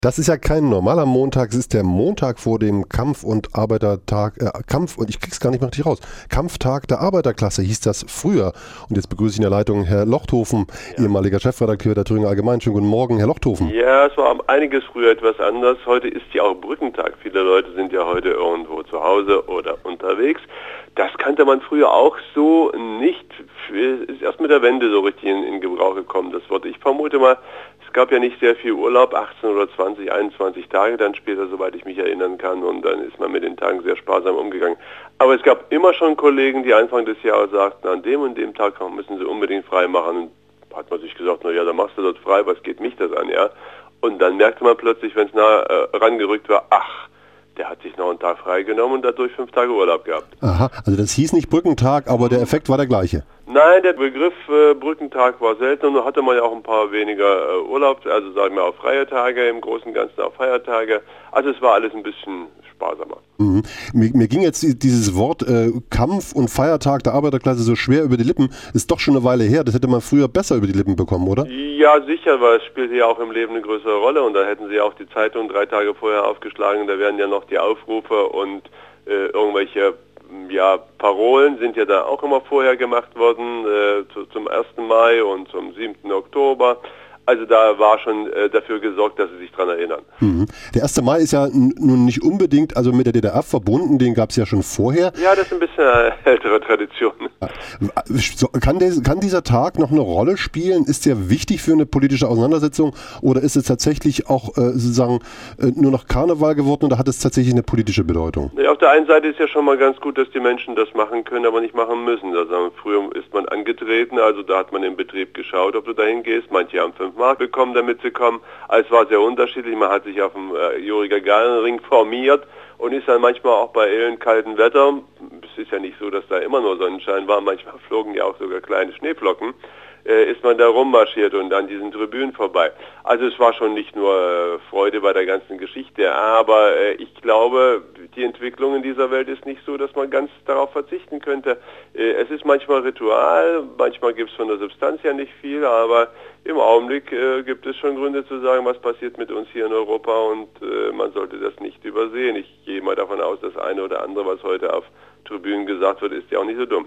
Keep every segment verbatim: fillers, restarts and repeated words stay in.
Das ist ja kein normaler Montag, es ist der Montag vor dem Kampf- und Arbeitertag, äh, Kampf, und ich krieg's gar nicht mehr richtig raus, Kampftag der Arbeiterklasse hieß das früher. Und jetzt begrüße ich in der Leitung Herr Lochthofen, ja. ehemaliger Chefredakteur der Thüringer Allgemeinen. Schönen guten Morgen, Herr Lochthofen. Ja, es war einiges früher etwas anders. Heute ist ja auch Brückentag. Viele Leute sind ja heute irgendwo zu Hause oder unterwegs. Das kannte man früher auch so nicht. Ist erst mit der Wende so richtig in, in Gebrauch gekommen, das Wort. Ich vermute mal, es gab ja nicht sehr viel Urlaub, achtzehn oder zwanzig, einundzwanzig Tage dann später, soweit ich mich erinnern kann, und dann ist man mit den Tagen sehr sparsam umgegangen. Aber es gab immer schon Kollegen, die Anfang des Jahres sagten, an dem und dem Tag müssen sie unbedingt frei machen. Und hat man sich gesagt, na ja, dann machst du dort frei, was geht mich das an, ja? Und dann merkte man plötzlich, wenn es nah äh, rangerückt war, ach, der hat sich noch einen Tag freigenommen und dadurch fünf Tage Urlaub gehabt. Aha, also das hieß nicht Brückentag, aber der Effekt war der gleiche. Nein, der Begriff äh, Brückentag war selten und da hatte man ja auch ein paar weniger äh, Urlaub, also sagen wir auch freie Tage, im Großen und Ganzen auch Feiertage. Also es war alles ein bisschen sparsamer. Mhm. Mir, mir ging jetzt dieses Wort äh, Kampf und Feiertag der Arbeiterklasse so schwer über die Lippen. Ist doch schon eine Weile her. Das hätte man früher besser über die Lippen bekommen, oder? Ja, sicher, weil es spielte ja auch im Leben eine größere Rolle und da hätten sie auch die Zeitung drei Tage vorher aufgeschlagen. Da wären ja noch die Aufrufe und äh, irgendwelche ja, Parolen sind ja da auch immer vorher gemacht worden, äh, zu, zum ersten Mai und zum siebten Oktober. Also da war schon äh, dafür gesorgt, dass sie sich dran erinnern. Mhm. Der erste Mai ist ja n- nun nicht unbedingt also mit der D D R verbunden, den gab es ja schon vorher. Ja, das ist ein bisschen eine ältere Tradition. So, kann, des, kann dieser Tag noch eine Rolle spielen? Ist der wichtig für eine politische Auseinandersetzung oder ist es tatsächlich auch äh, sozusagen äh, nur noch Karneval geworden oder hat es tatsächlich eine politische Bedeutung? Ja, auf der einen Seite ist ja schon mal ganz gut, dass die Menschen das machen können, aber nicht machen müssen. Also, früher ist man angetreten, also da hat man im Betrieb geschaut, ob du dahin gehst. Manche haben fünf Mark bekommen, damit sie kommen. Also es war sehr unterschiedlich. Man hat sich auf dem äh, Juriger Gallenring formiert und ist dann manchmal auch bei elend kaltem Wetter, es ist ja nicht so, dass da immer nur Sonnenschein war, manchmal flogen ja auch sogar kleine Schneeflocken, äh, ist man da rummarschiert und an diesen Tribünen vorbei. Also es war schon nicht nur äh, Freude bei der ganzen Geschichte, aber äh, ich glaube, die Entwicklung in dieser Welt ist nicht so, dass man ganz darauf verzichten könnte. Äh, es ist manchmal Ritual, manchmal gibt es von der Substanz ja nicht viel, aber im Augenblick äh, gibt es schon Gründe zu sagen, was passiert mit uns hier in Europa und äh, man sollte das nicht übersehen. Ich gehe mal davon aus, das eine oder andere, was heute auf Tribünen gesagt wird, ist ja auch nicht so dumm.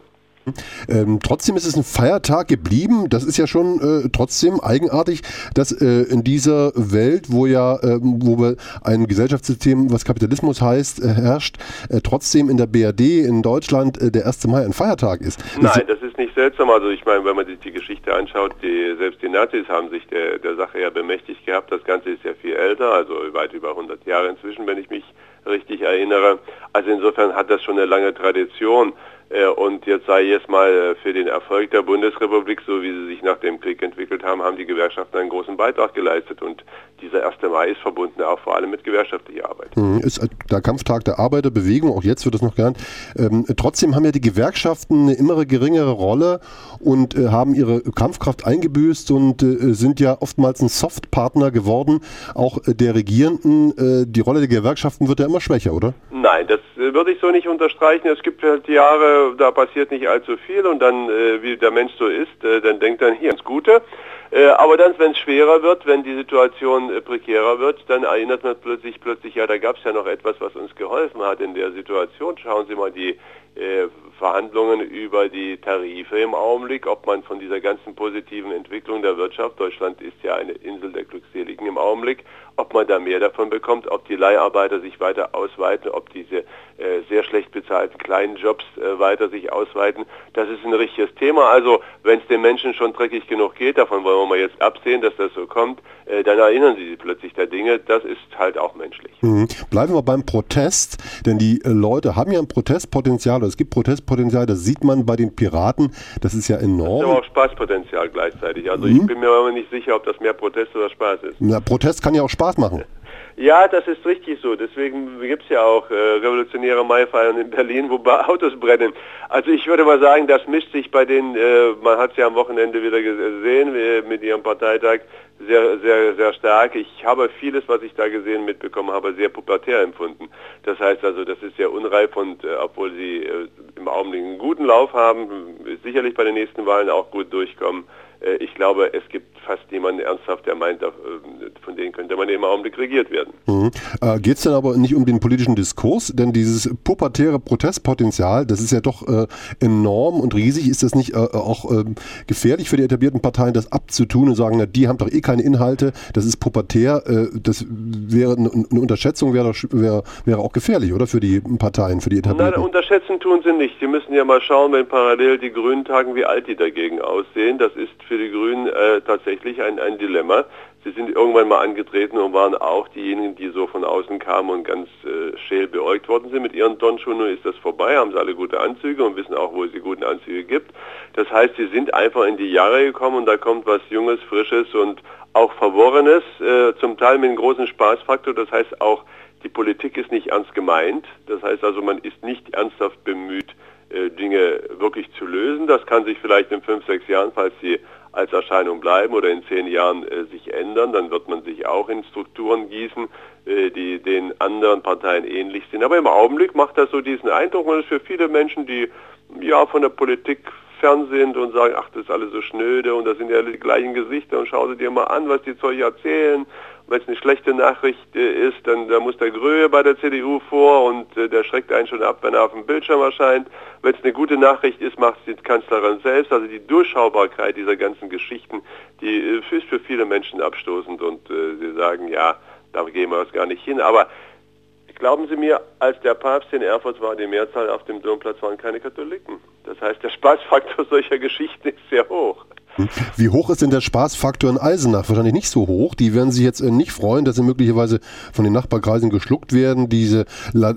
Ähm, trotzdem ist es ein Feiertag geblieben. Das ist ja schon äh, trotzdem eigenartig, dass äh, in dieser Welt, wo ja, äh, wo wir ein Gesellschaftssystem, was Kapitalismus heißt, äh, herrscht, äh, trotzdem in der B R D in Deutschland äh, der erste Mai ein Feiertag ist. Nein, das ist nicht seltsam. Also ich meine, wenn man sich die Geschichte anschaut, die, selbst die Nazis haben sich der, der Sache ja bemächtigt gehabt. Das Ganze ist ja viel älter, also weit über hundert Jahre inzwischen, wenn ich mich richtig erinnere. Also insofern hat das schon eine lange Tradition. Und jetzt sei jetzt mal für den Erfolg der Bundesrepublik, so wie sie sich nach dem Krieg entwickelt haben, haben die Gewerkschaften einen großen Beitrag geleistet. Und dieser erste Mai ist verbunden auch vor allem mit gewerkschaftlicher Arbeit. Mhm, ist der Kampftag der Arbeiterbewegung, auch jetzt wird das noch genannt. Ähm, trotzdem haben ja die Gewerkschaften eine immer geringere Rolle und äh, haben ihre Kampfkraft eingebüßt und äh, sind ja oftmals ein Softpartner geworden, auch äh, der Regierenden. Äh, die Rolle der Gewerkschaften wird ja immer schwächer, oder? Nein, das äh, würde ich so nicht unterstreichen. Es gibt halt Jahre, da passiert nicht allzu viel und dann, äh, wie der Mensch so ist, äh, dann denkt er hier ins Gute. Äh, aber dann, wenn es schwerer wird, wenn die Situation äh, prekärer wird, dann erinnert man plötzlich, plötzlich, ja, da gab es ja noch etwas, was uns geholfen hat in der Situation. Schauen Sie mal die äh, Verhandlungen über die Tarife im Augenblick, ob man von dieser ganzen positiven Entwicklung der Wirtschaft, Deutschland ist ja eine Insel der Glückseligen im Augenblick, ob man da mehr davon bekommt, ob die Leiharbeiter sich weiter ausweiten, ob diese äh, sehr schlecht bezahlten kleinen Jobs äh, weiter sich ausweiten. Das ist ein richtiges Thema. Also wenn es den Menschen schon dreckig genug geht, davon wollen wir mal jetzt absehen, dass das so kommt, äh, dann erinnern sie sich plötzlich der Dinge. Das ist halt auch menschlich. Mhm. Bleiben wir beim Protest, denn die äh, Leute haben ja ein Protestpotenzial, es gibt Protestpotenzial, das sieht man bei den Piraten, das ist ja enorm. Das ist aber auch Spaßpotenzial gleichzeitig. Also mhm. ich bin mir aber nicht sicher, ob das mehr Protest oder Spaß ist. Na, Protest kann ja auch Spaß machen. Ja, das ist richtig so. Deswegen gibt es ja auch äh, revolutionäre Maifeiern in Berlin, wo Autos brennen. Also ich würde mal sagen, das mischt sich bei den, äh, man hat es ja am Wochenende wieder gesehen äh, mit ihrem Parteitag, sehr, sehr, sehr stark. Ich habe vieles, was ich da gesehen mitbekommen habe, sehr pubertär empfunden. Das heißt also, das ist sehr unreif und äh, obwohl sie äh, im Augenblick einen guten Lauf haben, sicherlich bei den nächsten Wahlen auch gut durchkommen, Äh, ich glaube, es gibt fast niemanden ernsthaft, der meint, äh, von denen könnte man im Augenblick regiert werden. Mhm. Äh, geht es denn aber nicht um den politischen Diskurs? Denn dieses pubertäre Protestpotenzial, das ist ja doch äh, enorm und riesig. Ist das nicht äh, auch äh, gefährlich für die etablierten Parteien, das abzutun und sagen, na, die haben doch eh keine Inhalte, das ist pubertär, äh, das wäre eine, eine Unterschätzung, wäre, wäre, wäre auch gefährlich, oder? Für die Parteien, für die etablierten. Nein, unterschätzen tun sie nicht. Sie müssen ja mal schauen, wenn parallel die Grünen tagen, wie alt die dagegen aussehen. Das ist für die Grünen äh, tatsächlich ein, ein Dilemma. Sie sind irgendwann mal angetreten und waren auch diejenigen, die so von außen kamen und ganz äh, scheel beäugt worden sind. Mit ihren Turnschuhen nun ist das vorbei, haben sie alle gute Anzüge und wissen auch, wo es die guten Anzüge gibt. Das heißt, sie sind einfach in die Jahre gekommen und da kommt was Junges, Frisches und auch Verworrenes, äh, zum Teil mit einem großen Spaßfaktor. Das heißt auch, die Politik ist nicht ernst gemeint. Das heißt also, man ist nicht ernsthaft bemüht, äh, Dinge wirklich zu lösen. Das kann sich vielleicht in fünf, sechs Jahren, falls sie als Erscheinung bleiben oder in zehn Jahren äh, sich ändern, dann wird man sich auch in Strukturen gießen, äh, die den anderen Parteien ähnlich sind. Aber im Augenblick macht das so diesen Eindruck, und das ist für viele Menschen, die ja von der Politik fern sind und sagen, ach, das ist alles so schnöde und das sind ja die gleichen Gesichter und schau sie dir mal an, was die Zeug erzählen. Wenn es eine schlechte Nachricht äh, ist, dann da muss der Gröhe bei der C D U vor und äh, der schreckt einen schon ab, wenn er auf dem Bildschirm erscheint. Wenn es eine gute Nachricht ist, macht es die Kanzlerin selbst. Also die Durchschaubarkeit dieser ganzen Geschichten, die äh, ist für viele Menschen abstoßend und äh, sie sagen, ja, da gehen wir jetzt gar nicht hin. Aber glauben Sie mir, als der Papst in Erfurt war, die Mehrzahl auf dem Domplatz waren keine Katholiken. Das heißt, der Spaßfaktor solcher Geschichten ist sehr hoch. Wie hoch ist denn der Spaßfaktor in Eisenach? Wahrscheinlich nicht so hoch. Die werden sich jetzt nicht freuen, dass sie möglicherweise von den Nachbarkreisen geschluckt werden. Diese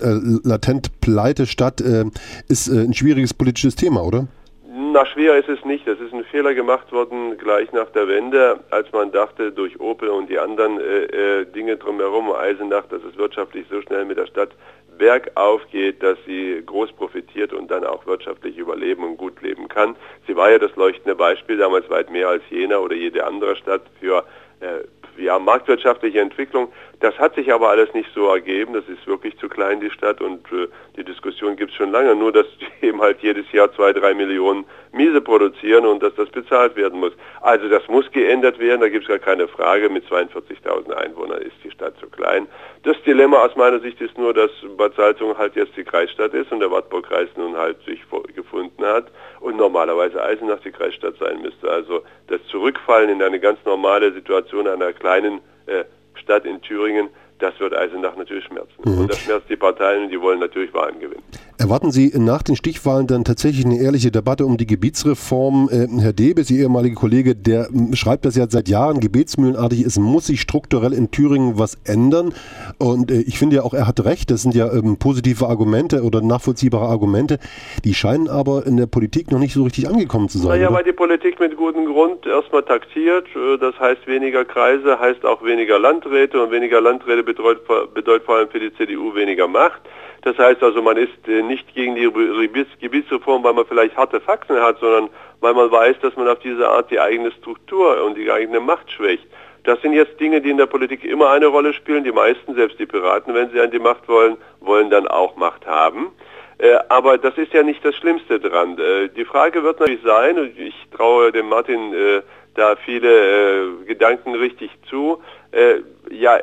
latent pleite Stadt äh, ist äh, ein schwieriges politisches Thema, oder? Na, schwer ist es nicht. Das ist ein Fehler gemacht worden gleich nach der Wende, als man dachte, durch Opel und die anderen äh, äh, Dinge drumherum, Eisenach, dass es wirtschaftlich so schnell mit der Stadt bergauf geht, dass sie groß profitiert und dann auch wirtschaftlich überleben und gut leben kann. Sie war ja das leuchtende Beispiel, damals weit mehr als Jena oder jede andere Stadt für äh, ja, marktwirtschaftliche Entwicklung. Das hat sich aber alles nicht so ergeben. Das ist wirklich zu klein, die Stadt, und äh, die Diskussion gibt es schon lange. Nur, dass die eben halt jedes Jahr zwei, drei Millionen Miese produzieren und dass das bezahlt werden muss. Also das muss geändert werden, da gibt es gar keine Frage. Mit zweiundvierzigtausend Einwohnern ist die Stadt zu klein. Das Dilemma aus meiner Sicht ist nur, dass Bad Salzungen halt jetzt die Kreisstadt ist und der Wartburgkreis nun halt sich gefunden hat und normalerweise Eisenach die Kreisstadt sein müsste. Also das Zurückfallen in eine ganz normale Situation einer kleinen äh, Stadt in Thüringen, das wird Eisenach natürlich schmerzen. Mhm. Und das schmerzt die Parteien und die wollen natürlich Wahlen gewinnen. Erwarten Sie nach den Stichwahlen dann tatsächlich eine ehrliche Debatte um die Gebietsreform? Äh, Herr Debes, Ihr ehemaliger Kollege, der m, schreibt das ja seit Jahren gebetsmühlenartig, es muss sich strukturell in Thüringen was ändern. Und äh, ich finde ja auch, er hat recht, das sind ja ähm, positive Argumente oder nachvollziehbare Argumente. Die scheinen aber in der Politik noch nicht so richtig angekommen zu sein. Naja, oder? Weil die Politik mit gutem Grund erstmal taktiert. Das heißt, weniger Kreise heißt auch weniger Landräte und weniger Landräte bedeutet, bedeutet vor allem für die C D U weniger Macht. Das heißt also, man ist nicht gegen die Gebietsreform, weil man vielleicht harte Faxen hat, sondern weil man weiß, dass man auf diese Art die eigene Struktur und die eigene Macht schwächt. Das sind jetzt Dinge, die in der Politik immer eine Rolle spielen. Die meisten, selbst die Piraten, wenn sie an die Macht wollen, wollen dann auch Macht haben. Äh, aber das ist ja nicht das Schlimmste dran. Äh, die Frage wird natürlich sein, und ich traue dem Martin äh, da viele äh, Gedanken richtig zu, äh, ja,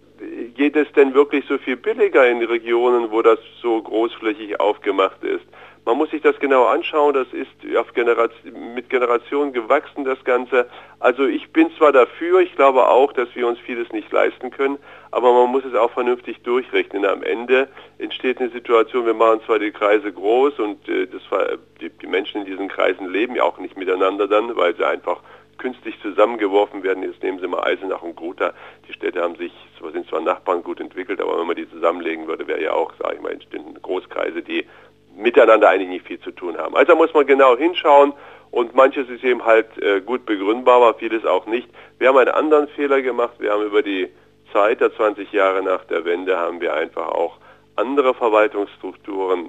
geht es denn wirklich so viel billiger in Regionen, wo das so großflächig aufgemacht ist? Man muss sich das genau anschauen, das ist auf Generation, mit Generationen gewachsen, das Ganze. Also ich bin zwar dafür, ich glaube auch, dass wir uns vieles nicht leisten können, aber man muss es auch vernünftig durchrechnen. Am Ende entsteht eine Situation, wir machen zwar die Kreise groß und äh, das, die, die Menschen in diesen Kreisen leben ja auch nicht miteinander dann, weil sie einfach künstlich zusammengeworfen werden. Jetzt nehmen Sie mal Eisenach und Grutha. Die Städte haben sich, sind zwar Nachbarn, gut entwickelt, aber wenn man die zusammenlegen würde, wäre ja auch, sage ich mal, entstehen Großkreise, die miteinander eigentlich nicht viel zu tun haben. Also da muss man genau hinschauen und manches ist eben halt äh, gut begründbar, aber vieles auch nicht. Wir haben einen anderen Fehler gemacht. Wir haben über die Zeit der zwanzig Jahre nach der Wende haben wir einfach auch andere Verwaltungsstrukturen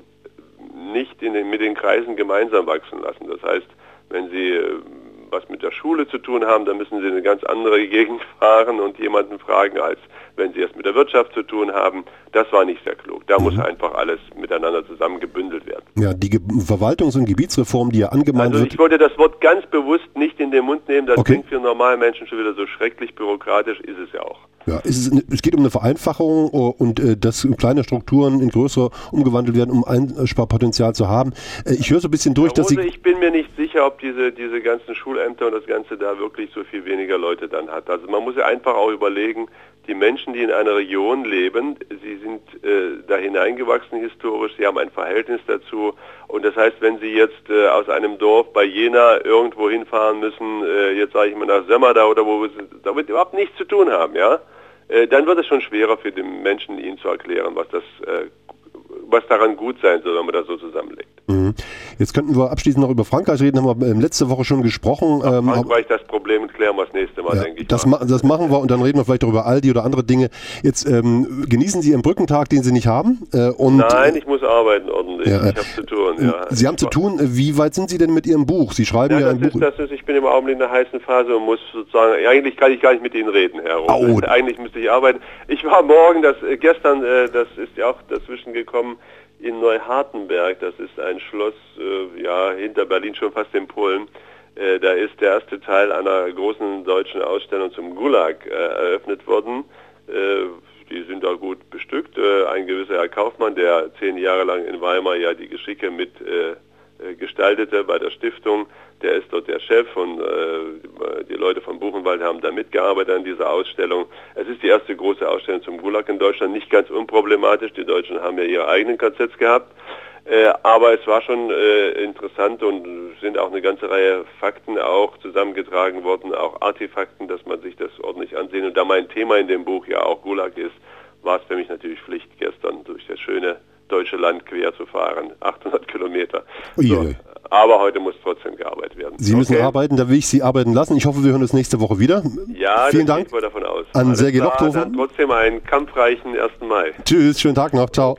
nicht in den, mit den Kreisen gemeinsam wachsen lassen. Das heißt, wenn Sie äh, was mit der Schule zu tun haben, dann müssen Sie in eine ganz andere Gegend fahren und jemanden fragen, als wenn sie es mit der Wirtschaft zu tun haben. Das war nicht sehr klug. Da mhm. muss einfach alles miteinander zusammen gebündelt werden. Ja, die Ge- Verwaltungs- und Gebietsreform, die ja angemahnt also wird... Ich wollte das Wort ganz bewusst nicht in den Mund nehmen. Das okay. klingt für normale Menschen schon wieder so schrecklich bürokratisch, ist es ja auch. Ja, es, ist, es geht um eine Vereinfachung und äh, dass kleine Strukturen in größere umgewandelt werden, um Einsparpotenzial zu haben. Äh, ich höre so ein bisschen durch, Herr Rose, dass Sie... Ich bin mir nicht sicher, ob diese, diese ganzen Schulämter und das Ganze da wirklich so viel weniger Leute dann hat. Also man muss ja einfach auch überlegen, die Menschen, die in einer Region leben, sie sind äh, da hineingewachsen historisch, sie haben ein Verhältnis dazu. Und das heißt, wenn sie jetzt äh, aus einem Dorf bei Jena irgendwo hinfahren müssen, äh, jetzt sage ich mal nach Sömmerda oder wo sie damit überhaupt nichts zu tun haben, ja, äh, dann wird es schon schwerer für den Menschen, ihnen zu erklären, was das äh, was daran gut sein soll, wenn man das so zusammenlegt. Mhm. Jetzt könnten wir abschließend noch über Frankreich reden, haben wir letzte Woche schon gesprochen. Ach, Frankreich das Problem und klären wir das nächste Mal, ja, denke ich. Das, ma- das machen wir und dann reden wir vielleicht auch über Aldi oder andere Dinge. Jetzt ähm, genießen Sie Ihren Brückentag, den Sie nicht haben? Äh, und, Nein, ich muss arbeiten ordentlich. Ja, ich habe zu tun. Ja. Sie haben zu tun. Wie weit sind Sie denn mit Ihrem Buch? Sie schreiben ja, ja ein das Buch. Ist, das ist, ich bin im Augenblick in der heißen Phase und muss sozusagen, eigentlich kann ich gar nicht mit Ihnen reden, Herr Rose. Oh. Eigentlich müsste ich arbeiten. Ich war morgen, das äh, gestern, äh, das ist ja auch dazwischen gekommen, in Neuhartenberg, das ist ein Schloss, äh, ja, hinter Berlin, schon fast in Polen. Äh, da ist der erste Teil einer großen deutschen Ausstellung zum Gulag äh, eröffnet worden. Äh, die sind da gut bestückt. Äh, ein gewisser Herr Kaufmann, der zehn Jahre lang in Weimar ja die Geschicke mit äh, gestaltete bei der Stiftung, der ist dort der Chef und äh, die Leute von Buchenwald haben da mitgearbeitet an dieser Ausstellung. Es ist die erste große Ausstellung zum Gulag in Deutschland, nicht ganz unproblematisch. Die Deutschen haben ja ihre eigenen K Zs gehabt, äh, aber es war schon äh, interessant und sind auch eine ganze Reihe Fakten auch zusammengetragen worden, auch Artefakten, dass man sich das ordentlich ansehen. Und da mein Thema in dem Buch ja auch Gulag ist, war es für mich natürlich Pflicht, gestern durch das schöne deutsche Land quer zu fahren, achthundert Kilometer. So, aber heute muss trotzdem gearbeitet werden. Sie müssen okay. arbeiten, da will ich Sie arbeiten lassen. Ich hoffe, wir hören uns nächste Woche wieder. Ja, vielen das Dank geht davon aus. an Sergej Lochthofer. Trotzdem einen kampfreichen ersten Mai. Tschüss, schönen Tag noch, ciao.